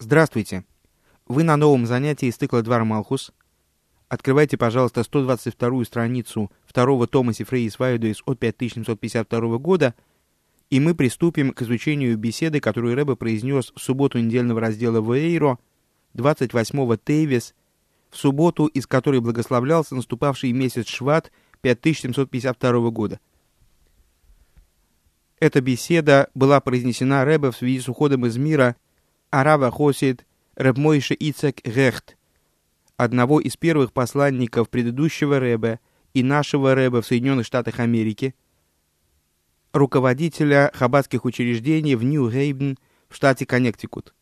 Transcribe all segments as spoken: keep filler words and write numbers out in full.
Здравствуйте! Вы на новом занятии из цикла Двар Малхус. Открывайте, пожалуйста, сто двадцать вторую страницу второго тома Сифрей Исвайдойс от пять тысяч семьсот пятьдесят второго года, и мы приступим к изучению беседы, которую Ребе произнес в субботу недельного раздела Ваэйро, двадцать восьмого Тейвес, в субботу, из которой благословлялся наступавший месяц Шват пять тысяч семьсот пятьдесят второго года. Эта беседа была произнесена Ребе в связи с уходом из мира Арава Хосид Реб Мойше Ицек Рехт, одного из первых посланников предыдущего Ребе и нашего Ребе в Соединенных Штатах Америки, руководителя хаббатских учреждений в Нью-Хейвен в штате Коннектикут.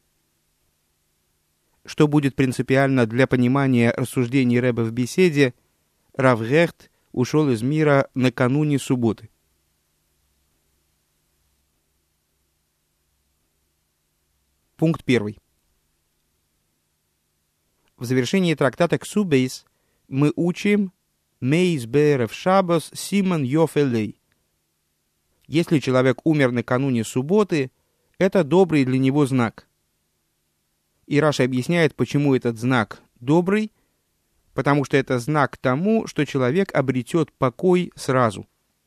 Что будет принципиально для понимания рассуждений Ребе в беседе, Рав Рехт ушел из мира накануне субботы. Пункт первый. В завершении трактата Ксубейс мы учим «Мейс бэрев шаббос симон йофелей». Если человек умер накануне субботы, это добрый для него знак. И Раши объясняет, почему этот знак добрый, потому что это знак тому, что человек обретет покой сразу.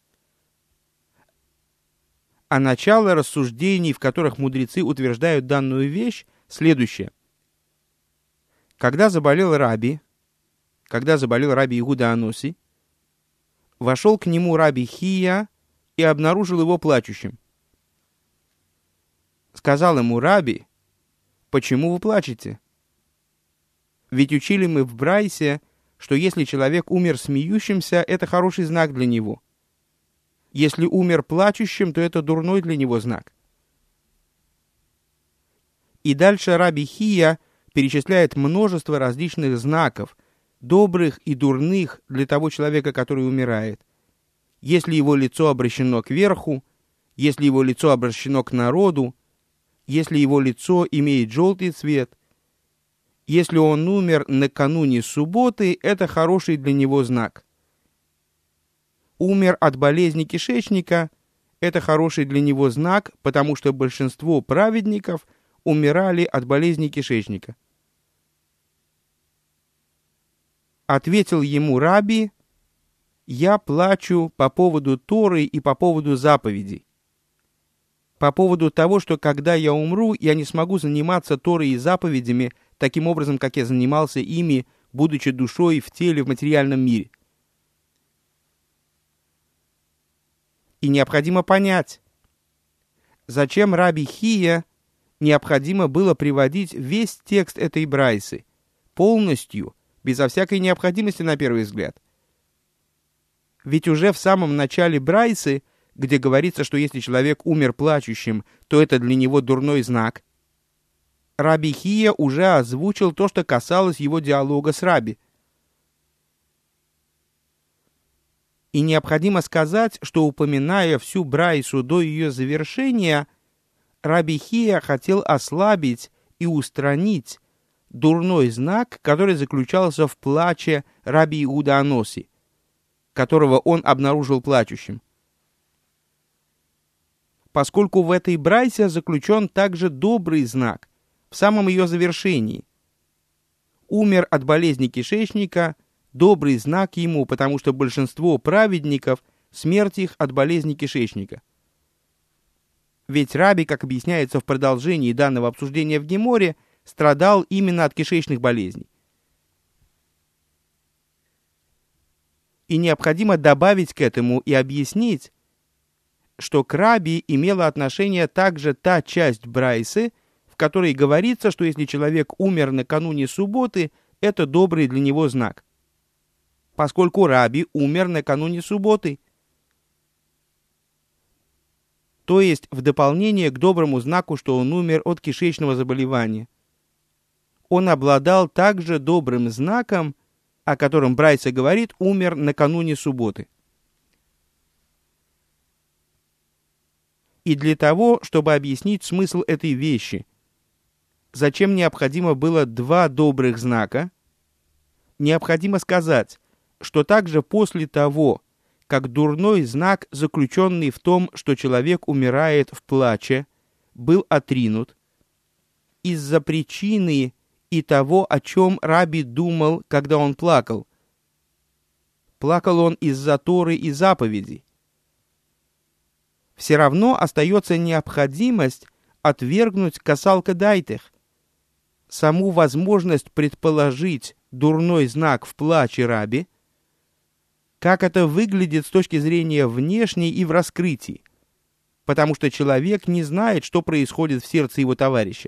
А начало рассуждений, в которых мудрецы утверждают данную вещь, следующее. Когда заболел Раби, когда заболел Раби Иуда Аноси, вошел к нему Раби Хия и обнаружил его плачущим. Сказал ему: Раби, почему вы плачете? Ведь учили мы в Брайсе, что если человек умер смеющимся, это хороший знак для него. Если умер плачущим, то это дурной для него знак. И дальше Раби Хия перечисляет множество различных знаков, добрых и дурных для того человека, который умирает. Если его лицо обращено кверху, если его лицо обращено к народу, если его лицо имеет желтый цвет, если он умер накануне субботы, это хороший для него знак. Умер от болезни кишечника, это хороший для него знак, потому что большинство праведников умирали от болезни кишечника. Ответил ему Раби: я плачу по поводу Торы и по поводу заповедей. По поводу того, что когда я умру, я не смогу заниматься Торой и заповедями таким образом, как я занимался ими, будучи душой в теле в материальном мире. И необходимо понять, зачем Раби Хия необходимо было приводить весь текст этой брайсы, полностью, безо всякой необходимости на первый взгляд. Ведь уже в самом начале брайсы, где говорится, что если человек умер плачущим, то это для него дурной знак, Раби Хия уже озвучил то, что касалось его диалога с Раби. И необходимо сказать, что, упоминая всю брайсу до ее завершения, Раби Хия хотел ослабить и устранить дурной знак, который заключался в плаче Раби Иуда Аноси, которого он обнаружил плачущим. Поскольку в этой брайсе заключен также добрый знак, в самом ее завершении. Умер от болезни кишечника, добрый знак ему, потому что большинство праведников, смерть их от болезни кишечника. Ведь Раби, как объясняется в продолжении данного обсуждения в Геморе, страдал именно от кишечных болезней. И необходимо добавить к этому и объяснить, что к Раби имела отношение также та часть брайсы, в которой говорится, что если человек умер накануне субботы, это добрый для него знак. Поскольку Раби умер накануне субботы. То есть в дополнение к доброму знаку, что он умер от кишечного заболевания. Он обладал также добрым знаком, о котором брайса говорит, умер накануне субботы. И для того, чтобы объяснить смысл этой вещи, зачем необходимо было два добрых знака, необходимо сказать, что также после того, как дурной знак, заключенный в том, что человек умирает в плаче, был отринут, из-за причины и того, о чем Раби думал, когда он плакал. Плакал он из-за Торы и заповедей. Все равно остается необходимость отвергнуть касалка дайтех, саму возможность предположить дурной знак в плаче Раби, как это выглядит с точки зрения внешней и в раскрытии, потому что человек не знает, что происходит в сердце его товарища.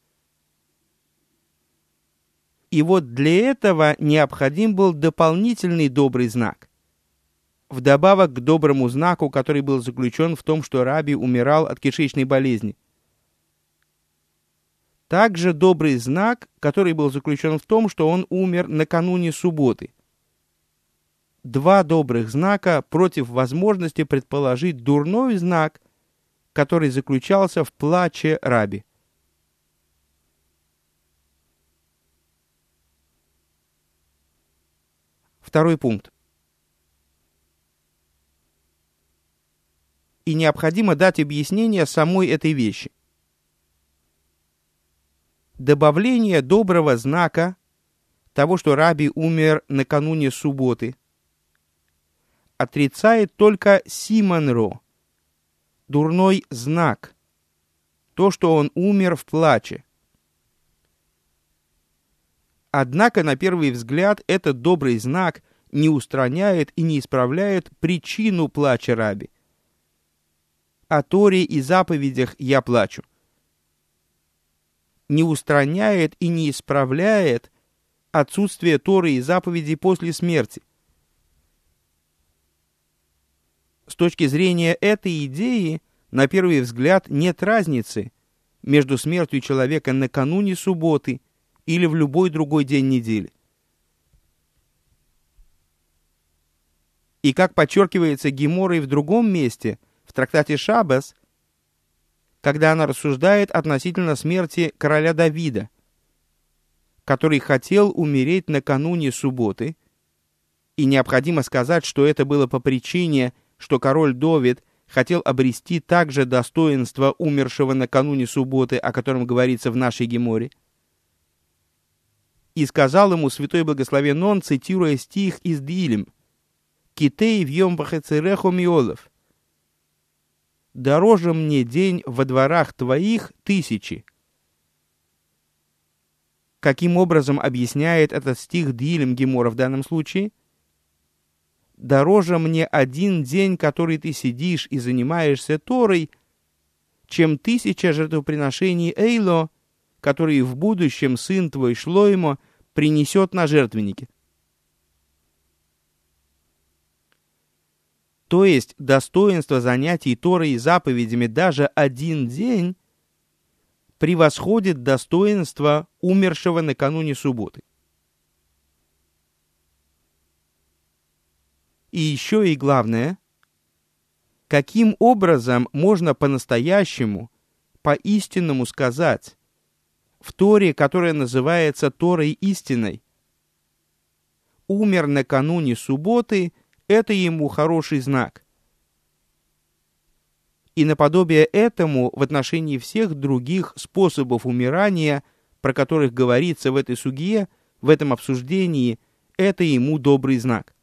И вот для этого необходим был дополнительный добрый знак. Вдобавок к доброму знаку, который был заключен в том, что Раби умирал от кишечной болезни. Также добрый знак, который был заключен в том, что он умер накануне субботы. Два добрых знака против возможности предположить дурной знак, который заключался в плаче Раби. Второй пункт. И необходимо дать объяснение самой этой вещи. Добавление доброго знака, того, что Раби умер накануне субботы, отрицает только симанро, дурной знак, то, что он умер в плаче. Однако, на первый взгляд, этот добрый знак не устраняет и не исправляет причину плача Раби. О Торе и заповедях я плачу. Не устраняет и не исправляет отсутствие Торы и заповедей после смерти. С точки зрения этой идеи, на первый взгляд, нет разницы между смертью человека накануне субботы или в любой другой день недели. И как подчеркивается Геморой в другом месте, в трактате Шаббас, когда она рассуждает относительно смерти короля Давида, который хотел умереть накануне субботы, и необходимо сказать, что это было по причине, что король Давид хотел обрести также достоинство умершего накануне субботы, о котором говорится в нашей Геморе. И сказал ему святой благословен он, цитируя стих из Дилем: «Китей в йом бахецереху миолов». «Дороже мне день во дворах твоих тысячи». Каким образом объясняет этот стих Дилем Гемора в данном случае? «Дороже мне один день, который ты сидишь и занимаешься Торой, чем тысяча жертвоприношений Эйло, которые в будущем сын твой Шлоймо принесет на жертвеннике». То есть достоинство занятий Торой и заповедями даже один день превосходит достоинство умершего накануне субботы. И еще и главное, каким образом можно по-настоящему, по-истинному сказать в Торе, которая называется Торой истиной: умер накануне субботы, это ему хороший знак. И наподобие этому в отношении всех других способов умирания, про которых говорится в этой сугье, в этом обсуждении, это ему добрый знак.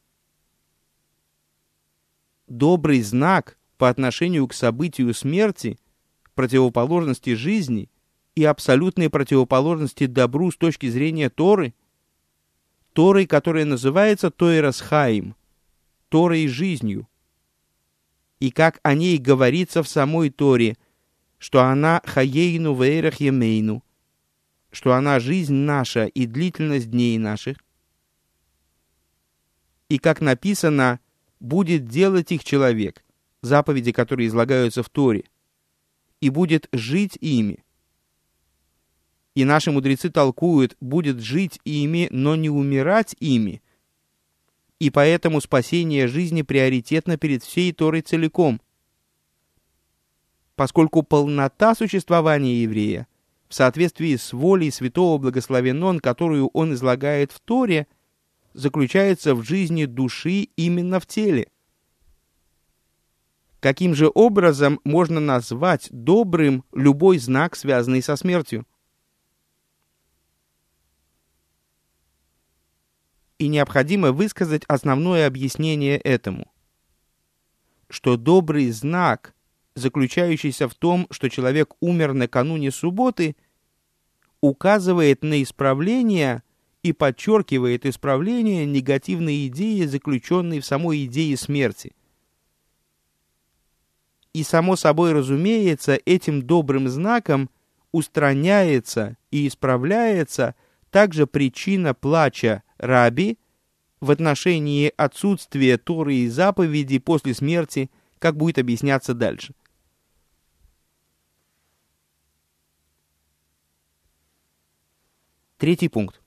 Добрый знак по отношению к событию смерти, противоположности жизни и абсолютной противоположности добру с точки зрения Торы, Торой, которая называется Тойрас Хаим, Торой жизнью. И как о ней говорится в самой Торе, что она хаейну вейрах емейну, что она жизнь наша и длительность дней наших. И как написано, будет делать их человек, заповеди, которые излагаются в Торе, и будет жить ими. И наши мудрецы толкуют, будет жить ими, но не умирать ими. И поэтому спасение жизни приоритетно перед всей Торой целиком. Поскольку полнота существования еврея в соответствии с волей святого благословен он, которую он излагает в Торе, заключается в жизни души именно в теле. Каким же образом можно назвать добрым любой знак, связанный со смертью? И необходимо высказать основное объяснение этому, что добрый знак, заключающийся в том, что человек умер накануне субботы, указывает на исправление и подчеркивает исправление негативной идеи, заключенной в самой идее смерти. И само собой разумеется, этим добрым знаком устраняется и исправляется также причина плача Раби в отношении отсутствия Торы и заповедей после смерти, как будет объясняться дальше. Третий пункт.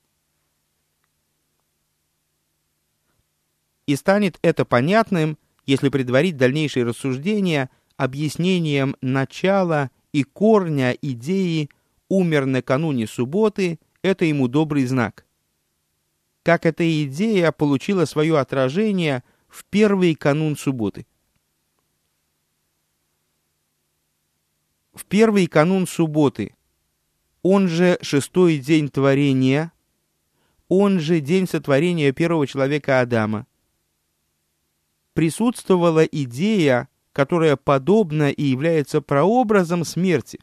И станет это понятным, если предварить дальнейшие рассуждения объяснением начала и корня идеи «умер накануне субботы» — это ему добрый знак. Как эта идея получила свое отражение в первый канун субботы. В первый канун субботы, он же шестой день творения, он же день сотворения первого человека Адама, присутствовала идея, которая подобна и является прообразом смерти.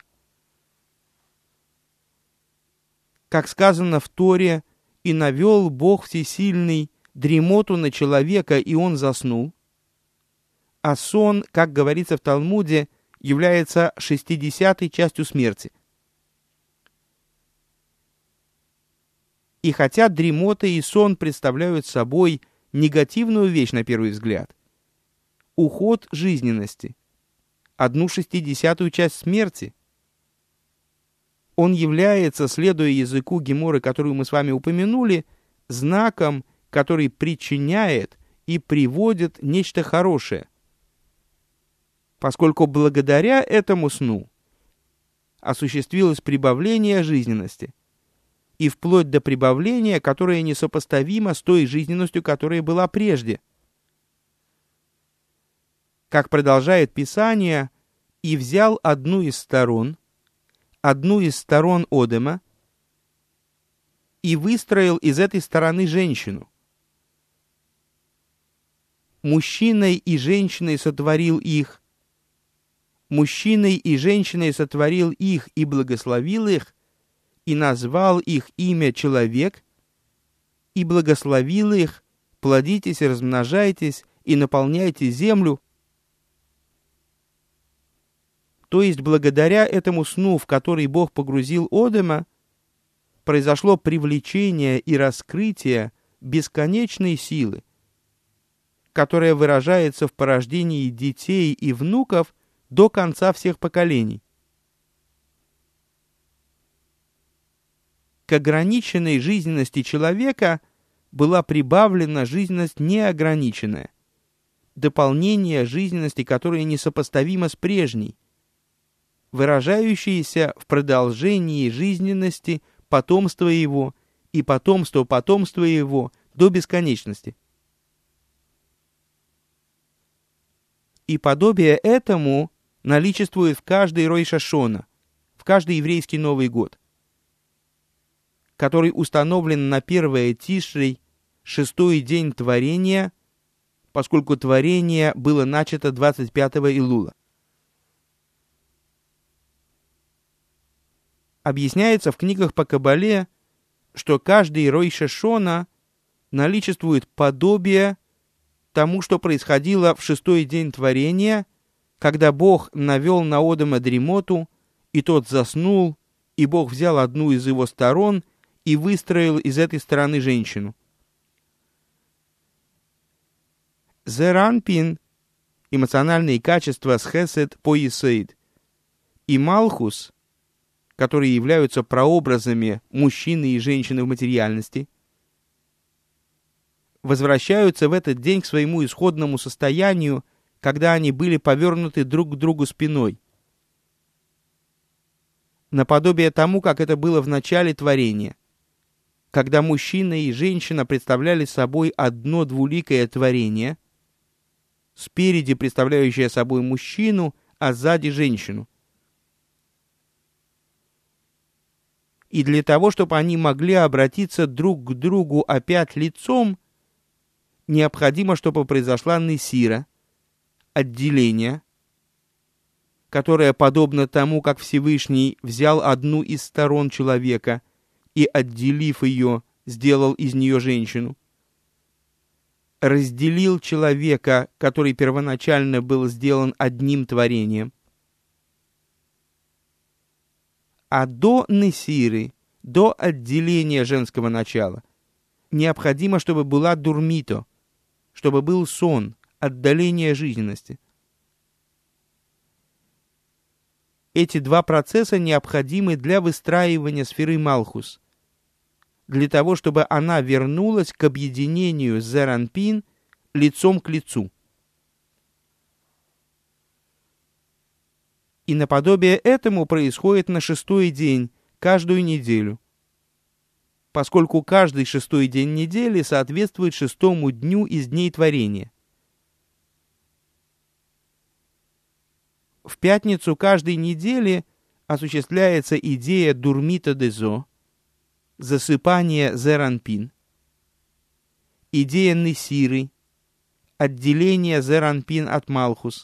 Как сказано в Торе, «И навел Бог Всесильный дремоту на человека, и он заснул». А сон, как говорится в Талмуде, является шестидесятой частью смерти. И хотя дремота и сон представляют собой негативную вещь на первый взгляд, уход жизненности, одну шестидесятую часть смерти, он является, следуя языку Геморы, которую мы с вами упомянули, знаком, который причиняет и приводит нечто хорошее, поскольку благодаря этому сну осуществилось прибавление жизненности, и вплоть до прибавления, которое несопоставимо с той жизненностью, которая была прежде. Как продолжает Писание, «И взял одну из сторон, одну из сторон Одема, и выстроил из этой стороны женщину. Мужчиной и женщиной сотворил их, мужчиной и женщиной сотворил их и благословил их, и назвал их имя человек, и благословил их, плодитесь и размножайтесь, и наполняйте землю». То есть, благодаря этому сну, в который Бог погрузил Одема, произошло привлечение и раскрытие бесконечной силы, которая выражается в порождении детей и внуков до конца всех поколений. К ограниченной жизненности человека была прибавлена жизненность неограниченная, дополнение жизненности, которая несопоставима с прежней, выражающееся в продолжении жизненности потомства его и потомства потомства его до бесконечности. И подобие этому наличествует в каждый Рош ха-Шана, в каждый еврейский Новый год, который установлен на первое Тишрей, шестой день творения, поскольку творение было начато двадцать пятого Илула. Объясняется в книгах по Кабале, что каждый Рош ха-Шана наличествует подобие тому, что происходило в шестой день творения, когда Бог навел на Одема дремоту, и тот заснул, и Бог взял одну из его сторон и выстроил из этой стороны женщину. Зеранпин, эмоциональные качества с Хесед по Есейд, и Малхус, которые являются прообразами мужчины и женщины в материальности, возвращаются в этот день к своему исходному состоянию, когда они были повернуты друг к другу спиной, наподобие тому, как это было в начале творения, когда мужчина и женщина представляли собой одно двуликое творение, спереди представляющее собой мужчину, а сзади женщину. И для того, чтобы они могли обратиться друг к другу опять лицом, необходимо, чтобы произошла несира, отделение, которое подобно тому, как Всевышний взял одну из сторон человека и, отделив ее, сделал из нее женщину, разделил человека, который первоначально был сделан одним творением. А до несиры, до отделения женского начала, необходимо, чтобы была дурмито, чтобы был сон, отдаление жизненности. Эти два процесса необходимы для выстраивания сферы Малхус, для того, чтобы она вернулась к объединению с Зеранпин лицом к лицу. И наподобие этому происходит на шестой день, каждую неделю, поскольку каждый шестой день недели соответствует шестому дню из дней творения. В пятницу каждой недели осуществляется идея Дурмита Дезо, засыпание Зеранпин, идея Несиры, отделение Зеранпин от Малхус,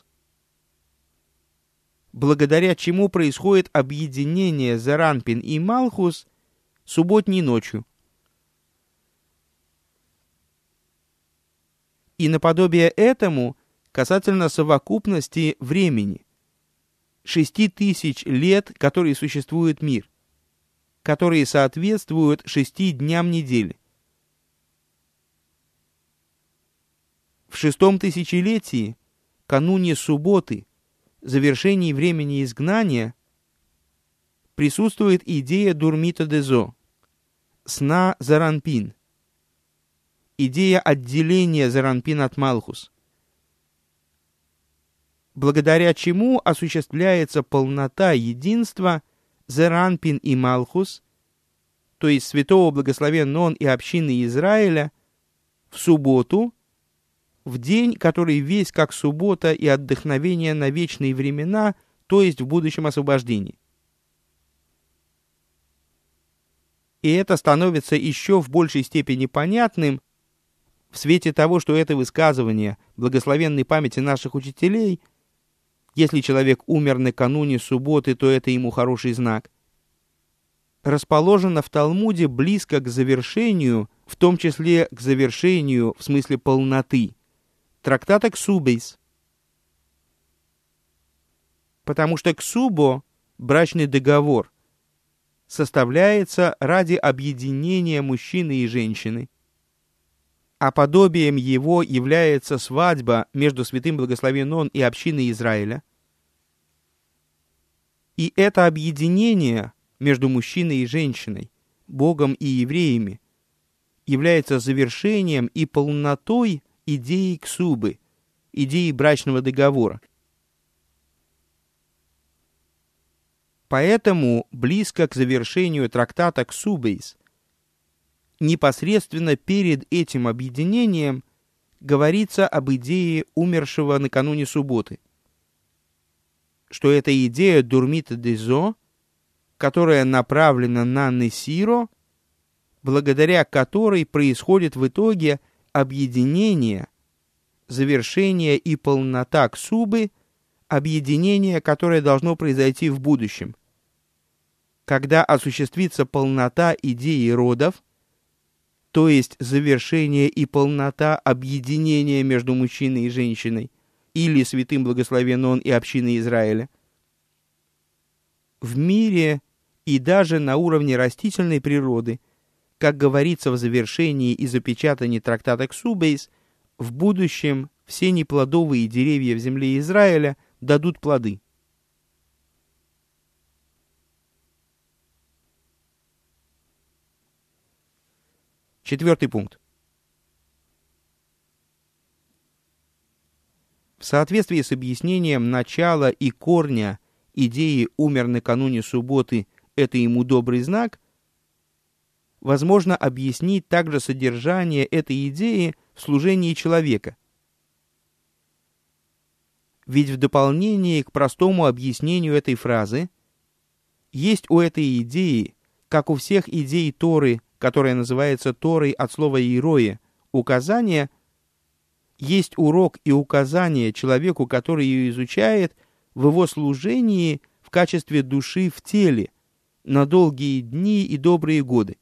благодаря чему происходит объединение Зеранпин и Малхус субботней ночью. И наподобие этому касательно совокупности времени, шести тысяч лет, которые существует мир, которые соответствуют шести дням недели. В шестом тысячелетии, кануне субботы, завершении времени изгнания, присутствует идея Дурмита Дезо, сна Зеранпин, идея отделения Зеранпин от Малхус, благодаря чему осуществляется полнота единства Зеранпин и Малхус, то есть святого благословен он и общины Израиля, в субботу, в день, который весь как суббота и отдохновение на вечные времена, то есть в будущем освобождении. И это становится еще в большей степени понятным в свете того, что это высказывание благословенной памяти наших учителей, если человек умер накануне субботы, то это ему хороший знак, расположено в Талмуде близко к завершению, в том числе к завершению в смысле полноты, трактата Ксубейс. Потому что Ксубо, брачный договор, составляется ради объединения мужчины и женщины, а подобием его является свадьба между святым благословен он и общиной Израиля. И это объединение между мужчиной и женщиной, Богом и евреями, является завершением и полнотой идеи ксубы, идеи брачного договора. Поэтому близко к завершению трактата Ксубейс, непосредственно перед этим объединением, говорится об идее умершего накануне субботы, что это идея Дурмита Дезо, которая направлена на Несиро, благодаря которой происходит в итоге объединение, завершение и полнота Ксубы, объединение, которое должно произойти в будущем, когда осуществится полнота идеи родов, то есть завершение и полнота объединения между мужчиной и женщиной, или святым благословен он и общиной Израиля. В мире и даже на уровне растительной природы, как говорится в завершении и запечатании трактата Ксубейс, в будущем все неплодовые деревья в земле Израиля дадут плоды. Четвертый пункт. В соответствии с объяснением начала и корня идеи «умер накануне субботы, это ему добрый знак», возможно объяснить также содержание этой идеи в служении человека. Ведь в дополнение к простому объяснению этой фразы есть у этой идеи как у всех идей Торы, которая называется Торой от слова «иероя», указание, есть урок и указание человеку, который ее изучает, в его служении в качестве души в теле, на долгие дни и добрые годы.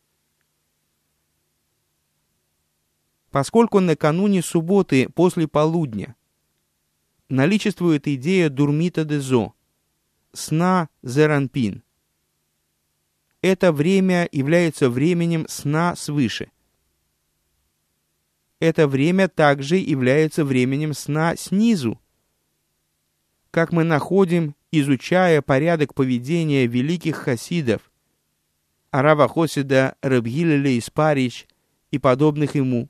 Поскольку накануне субботы после полудня наличествует идея дурмита дезо, сна зеранпин, это время является временем сна свыше. Это время также является временем сна снизу, как мы находим, изучая порядок поведения великих хасидов, Арава Хосида, Рeb Гилеля из Париж и подобных ему.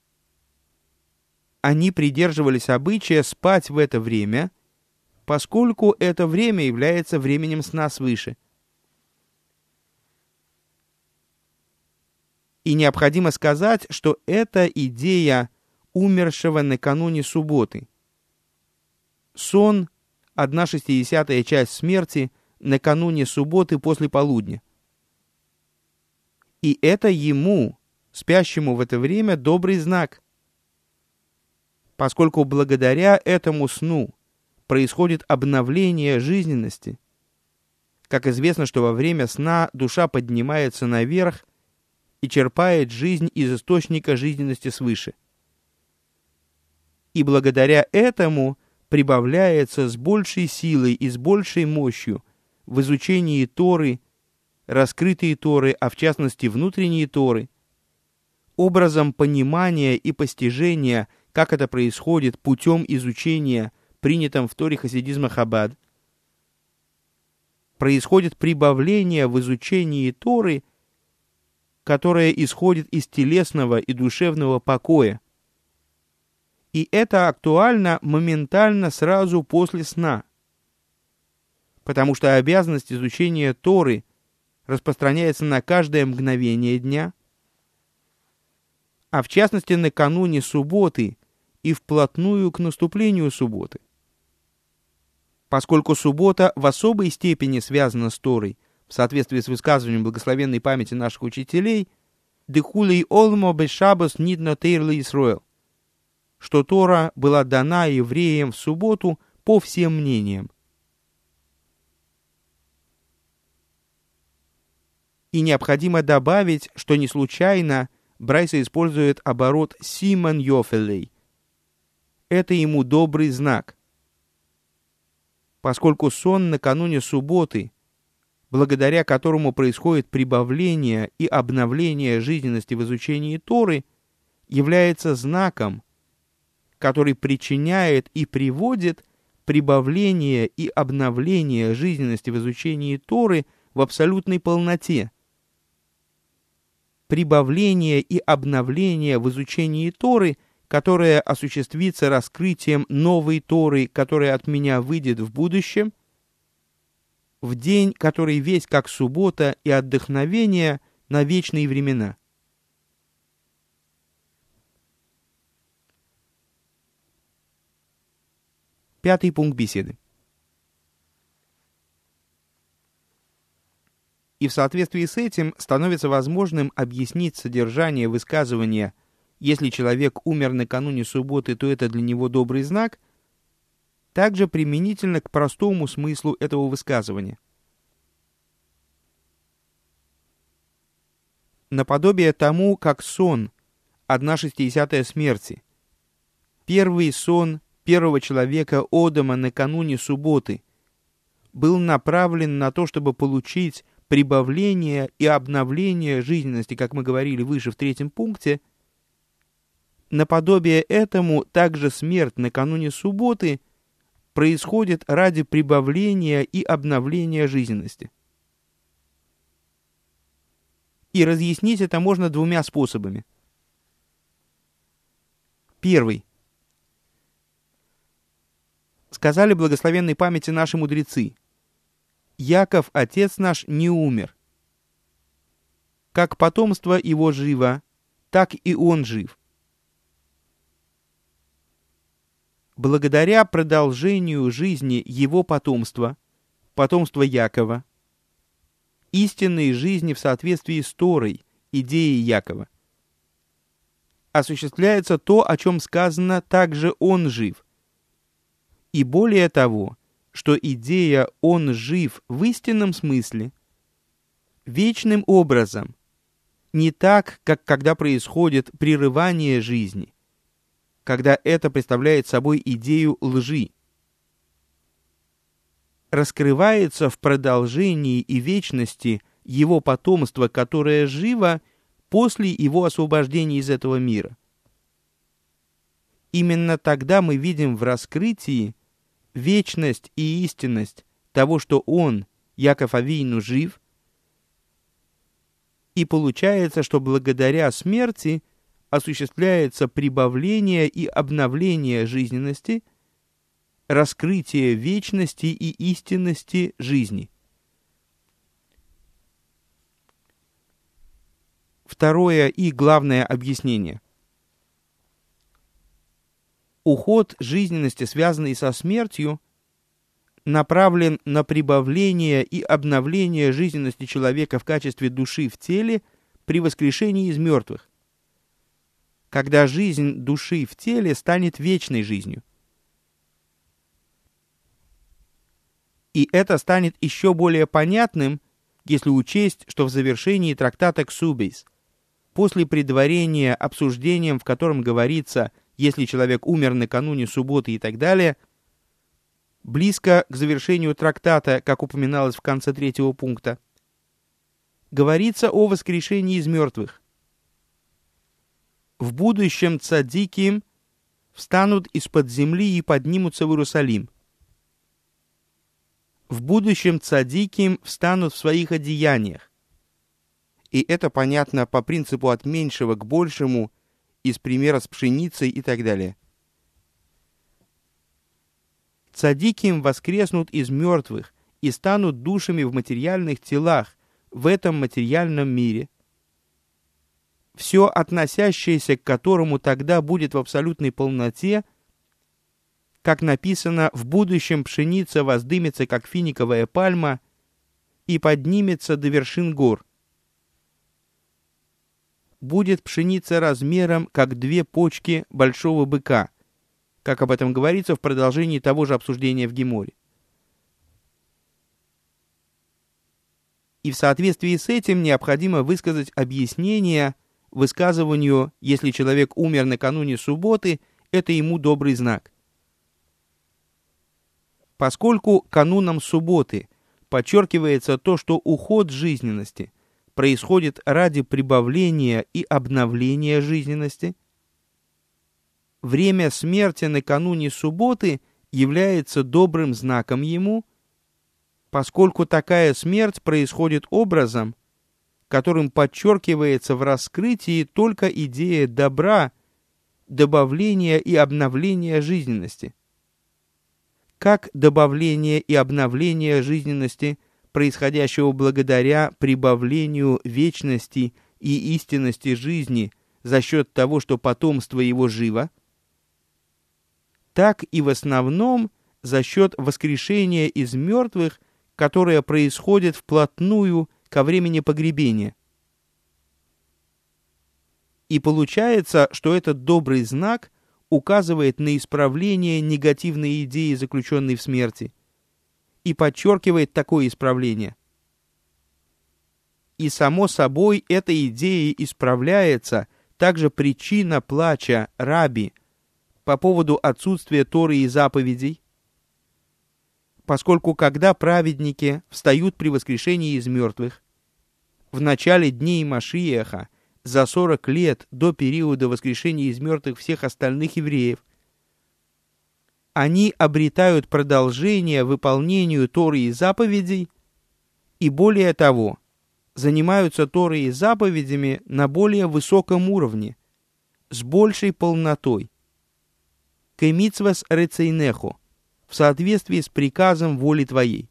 Они придерживались обычая спать в это время, поскольку это время является временем сна свыше. И необходимо сказать, что это идея умершего накануне субботы. Сон – одна шестидесятая часть смерти накануне субботы после полудня. И это ему, спящему в это время, добрый знак, поскольку благодаря этому сну происходит обновление жизненности. Как известно, что во время сна душа поднимается наверх и черпает жизнь из источника жизненности свыше. И благодаря этому прибавляется с большей силой и с большей мощью в изучении Торы, раскрытые Торы, а в частности внутренние Торы, образом понимания и постижения, как это происходит путем изучения, принятым в Торе хасидизма Хаббад, происходит прибавление в изучении Торы, которое исходит из телесного и душевного покоя. И это актуально моментально сразу после сна, потому что обязанность изучения Торы распространяется на каждое мгновение дня, а в частности накануне субботы и вплотную к наступлению субботы. Поскольку суббота в особой степени связана с Торой, в соответствии с высказыванием благословенной памяти наших учителей, «Дехулей олмо бешабас нидно тейрли Исроэл», что Тора была дана евреям в субботу по всем мнениям. И необходимо добавить, что не случайно Брайса использует оборот «симон йофелей». Это ему добрый знак, поскольку сон накануне субботы, благодаря которому происходит прибавление и обновление жизненности в изучении Торы, является знаком, который причиняет и приводит прибавление и обновление жизненности в изучении Торы в абсолютной полноте. Прибавление и обновление в изучении Торы, которое осуществится раскрытием новой Торы, которая от меня выйдет в будущем, в день, который весь как суббота и отдохновение на вечные времена. Пятый пункт беседы. И в соответствии с этим становится возможным объяснить содержание высказывания «если человек умер накануне субботы, то это для него добрый знак», также применительно к простому смыслу этого высказывания. Наподобие тому, как сон – одна шестидесятая смерти, первый сон первого человека Одама накануне субботы был направлен на то, чтобы получить прибавление и обновление жизненности, как мы говорили выше в третьем пункте. Наподобие этому также смерть накануне субботы происходит ради прибавления и обновления жизненности. И разъяснить это можно двумя способами. Первый. Сказали благословенной памяти наши мудрецы: Яков, отец наш, не умер. Как потомство его живо, так и он жив. Благодаря продолжению жизни его потомства, потомства Якова, истинной жизни в соответствии с Торой, идеей Якова. Осуществляется то, о чем сказано, также «он жив». И более того, что идея «он жив» в истинном смысле, вечным образом, не так, как когда происходит прерывание жизни, когда это представляет собой идею лжи, раскрывается в продолжении и вечности его потомства, которое живо после его освобождения из этого мира. Именно тогда мы видим в раскрытии вечность и истинность того, что он, Яков Авину, жив, и получается, что благодаря смерти осуществляется прибавление и обновление жизненности, раскрытие вечности и истинности жизни. Второе и главное объяснение. Уход жизненности, связанный со смертью, направлен на прибавление и обновление жизненности человека в качестве души в теле при воскрешении из мертвых, когда жизнь души в теле станет вечной жизнью. И это станет еще более понятным, если учесть, что в завершении трактата «Ксубейс», после предварения обсуждением, в котором говорится, если человек умер накануне субботы и так далее, близко к завершению трактата, как упоминалось в конце третьего пункта, говорится о воскрешении из мертвых. В будущем цадики встанут из-под земли и поднимутся в Иерусалим. В будущем цадики встанут в своих одеяниях. И это понятно по принципу от меньшего к большему, из примера с пшеницей и так далее. Цадики воскреснут из мертвых и станут душами в материальных телах, в этом материальном мире, все относящееся к которому тогда будет в абсолютной полноте, как написано, в будущем пшеница воздымется, как финиковая пальма, и поднимется до вершин гор. Будет пшеница размером, как две почки большого быка, как об этом говорится в продолжении того же обсуждения в Геморе. И в соответствии с этим необходимо высказать объяснение высказыванию, если человек умер накануне субботы, это ему добрый знак. Поскольку кануном субботы подчеркивается то, что уход жизненности происходит ради прибавления и обновления жизненности, время смерти накануне субботы является добрым знаком ему, поскольку такая смерть происходит образом, которым подчеркивается в раскрытии только идея добра, добавления и обновления жизненности. Как добавление и обновление жизненности, происходящего благодаря прибавлению вечности и истинности жизни за счет того, что потомство его живо, так и в основном за счет воскрешения из мертвых, которое происходит вплотную ко времени погребения. И получается, что этот добрый знак указывает на исправление негативной идеи, заключенной в смерти, и подчеркивает такое исправление. И само собой этой идеей исправляется также причина плача Раби по поводу отсутствия Торы и заповедей, поскольку когда праведники встают при воскрешении из мертвых, в начале дней Машиаха, за сорок лет до периода воскрешения из мертвых всех остальных евреев, они обретают продолжение выполнению Торы и заповедей, и более того, занимаются Торой и заповедями на более высоком уровне, с большей полнотой. Кемицвас рецейнехо, в соответствии с приказом воли твоей.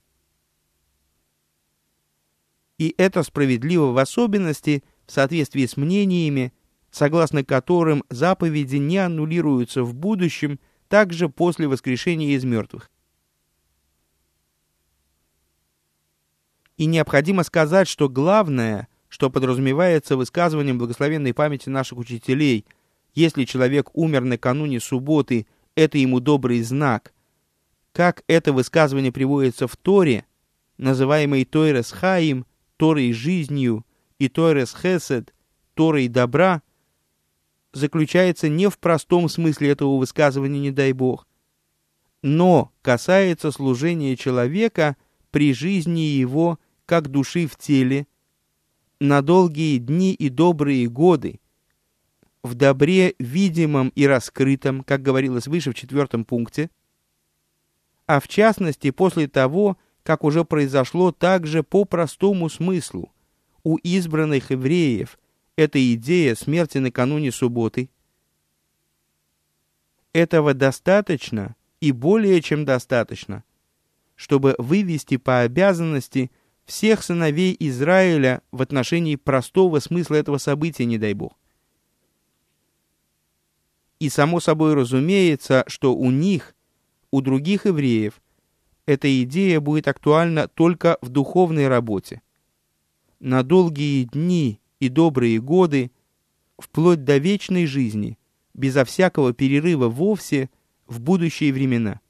И это справедливо в особенности в соответствии с мнениями, согласно которым заповеди не аннулируются в будущем, также после воскрешения из мертвых. И необходимо сказать, что главное, что подразумевается высказыванием благословенной памяти наших учителей, если человек умер накануне субботы, это ему добрый знак. Как это высказывание приводится в Торе, называемой Тойрес Хаим, Торой жизнью, и Тойрес Хесед, Торой добра, заключается не в простом смысле этого высказывания, не дай Бог, но касается служения человека при жизни его как души в теле, на долгие дни и добрые годы, в добре видимом и раскрытом, как говорилось выше в четвертом пункте, а в частности после того, как уже произошло также по простому смыслу у избранных евреев эта идея смерти накануне субботы. Этого достаточно и более чем достаточно, чтобы вывести по обязанности всех сыновей Израиля в отношении простого смысла этого события, не дай Бог. И само собой разумеется, что у них, у других евреев, эта идея будет актуальна только в духовной работе. На долгие дни и добрые годы, вплоть до вечной жизни, безо всякого перерыва вовсе, в будущие времена.